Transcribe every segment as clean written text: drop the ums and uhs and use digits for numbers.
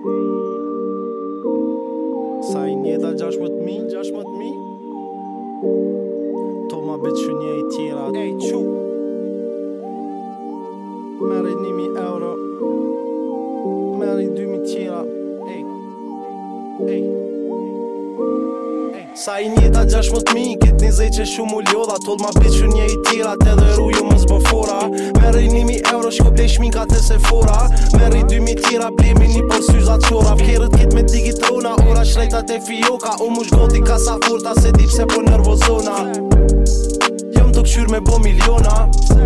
Sa i njeta 16.000 To ma bet që një i tjera Ej, qu Mere 1.000 euro Mere 2.000 tjera Ej Sa i njeta 16.000 Kit 20 që shumë u ljoda Toll ma bet që një i tjera Te dhe ruju më zbëfora Mere 1.000 euro shko blej shminkat e Sephora Mere 2.000 tjera blemi një por syzat qora Vkerët kit me digitrona Ora shrejtat e fioka U mush goti ka sa furta Se dip se po nervozona Jëm të këshyr me bo miliona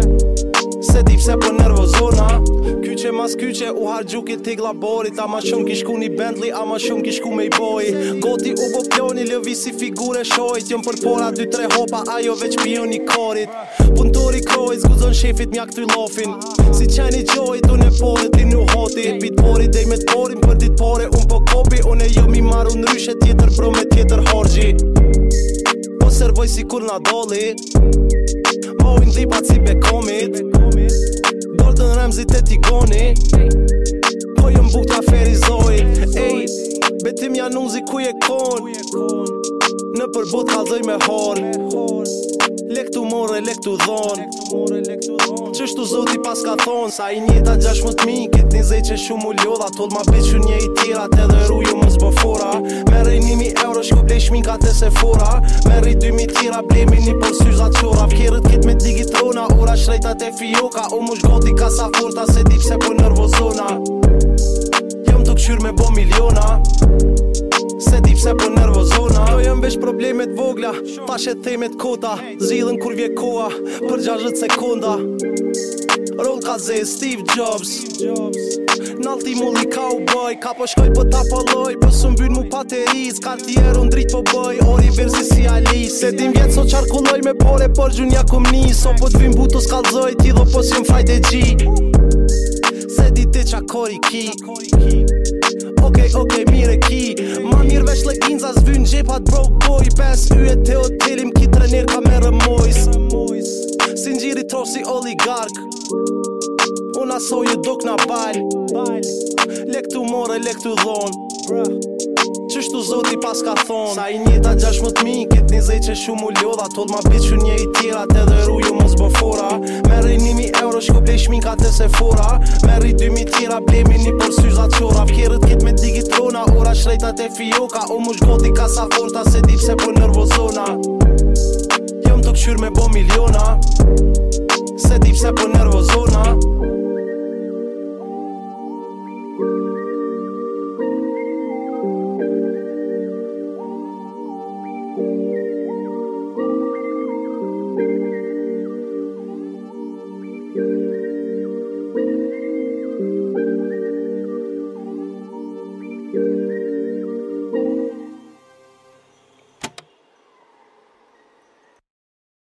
Se dip se po nervozona Kyqe mas kyqe u hargjukit t'i glaborit A ma shumë kishku një Bentley A ma shumë kishku me i boj Goti u bo ploni lëvi si figure shojt Jëm për pora 2-3 hopa Ajo veç pion i korit Puntori krojt zguzon shefit mjak t'y lofin Si qeni gjojt unë e pore ti nu hoti Bit pori dej me t'porin Për dit pore unë po kopi Unë e jo mi maru në ryshe tjetër bro me tjetër hargji Po servoj si kur na doli Ma ujnë dhipat si bekomit Dordën remzit e tigoni Po jëm buk t'aferizoj Ej, betim janë uzi ku je kon Në përbut kaldoj me hor Lek tu more, lek tu dhon Qështu zoti pas ka thon Sa i njeta 16.000 Kit 20 që shumë u ljoda Toll ma bet që një i tjera Te dhe ruju më zbëfora Mere 1.000 euro shko blej shminkat e Sephora Mere 2.000 tjera blemi një por syzat qora Vkerët kit me digitrona Ora shrejtat e fioka U mush goti ka sa furta Se dip se po nervozona Jëm të këshyr me bo miliona Se dip se po nervozona To jëm vesh problemet vogla Tashet themet kota Zidhen kur vje koha Për 60 sekonda Roll ka ze Steve Jobs Nalti mulli cowboy Ka po shkoj po ta poloj Po së mbyn mu pateriz Ka tjerë unë drit po bëj Ori versi si Alice Se dim vjetë so qarkulloj me pore Por gjunja kum ni So po t'vim butu s'kallzoj Ti dho po s'jëm fajt e gji Se di ti qa kori ki Okej, mire ki Ma mirë vesh leginza zvyn gjepat broke boy 5 yje te hotelim ki trener ka merë mojs Si njiri trosi oligark Una soje dok na bal Lek tu more, lek tu dhon Qështu zoti pas ka thon Sa i njeta 16.000 Kit 20 që shumë u ljoda Toll ma bet që një i tjera Te dhe ruju më zbëfora Mere 1.000 euro shko blej shminkat e Sephora Mere 2.000 tjera blemi një por syzat qora Vkerët kit me digitrona Ora shrejtat e fioka U mush goti ka sa forta Se dip se po nervozona Jëm të këshyr me bo miliona Se dip se po nervozona